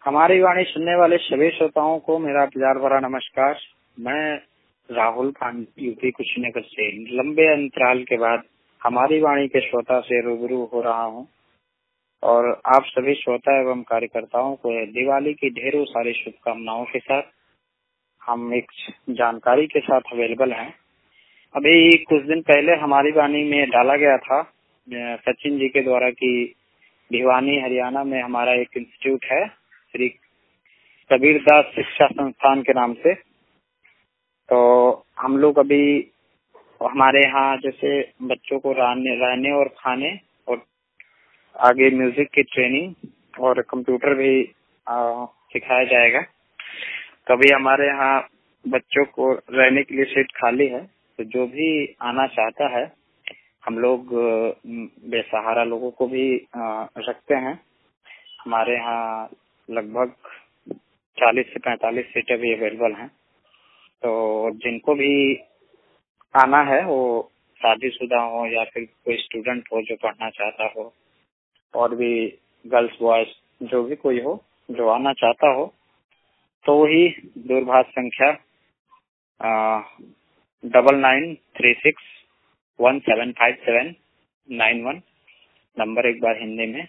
हमारी वाणी सुनने वाले सभी श्रोताओं को मेरा प्यार भरा नमस्कार। मैं राहुल पांडे यूपी कुशीनगर से लंबे अंतराल के बाद हमारी वाणी के श्रोता से रूबरू हो रहा हूं और आप सभी श्रोता एवं कार्यकर्ताओं को दिवाली की ढेरों सारी शुभकामनाओं के साथ हम एक जानकारी के साथ अवेलेबल हैं। अभी कुछ दिन पहले हमारी वाणी में डाला गया था सचिन जी के द्वारा कि भिवानी हरियाणा में हमारा एक इंस्टीट्यूट है श्री कबीरदास शिक्षा संस्थान के नाम से। तो हम लोग अभी हमारे यहाँ जैसे बच्चों को रहने और खाने और आगे म्यूजिक की ट्रेनिंग और कंप्यूटर भी सिखाया जाएगा। कभी हमारे यहाँ बच्चों को रहने के लिए सीट खाली है, तो जो भी आना चाहता है हम लोग बेसहारा लोगों को भी रखते हैं। हमारे यहाँ लगभग 40 से 45 सीटें भी अवेलेबल हैं। तो जिनको भी आना है वो शादीशुदा हो या फिर कोई स्टूडेंट हो जो पढ़ना चाहता हो, और भी गर्ल्स बॉयज जो भी कोई हो जो आना चाहता हो, तो वही दूरभाष संख्या 9936175791 नंबर एक बार हिंदी में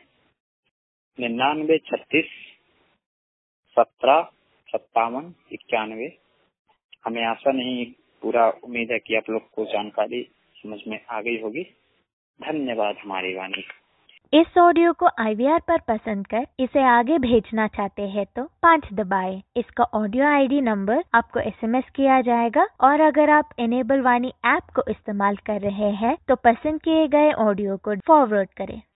9936175791। हमें आशा नहीं पूरा उम्मीद है कि आप लोग को जानकारी समझ में आ गई होगी। धन्यवाद हमारी वाणी। इस ऑडियो को IVR पर पसंद कर इसे आगे भेजना चाहते हैं तो 5 दबाएं। इसका ऑडियो ID नंबर आपको SMS किया जाएगा और अगर आप इनेबल वाणी ऐप को इस्तेमाल कर रहे हैं तो पसंद किए गए ऑडियो को फॉरवर्ड करें।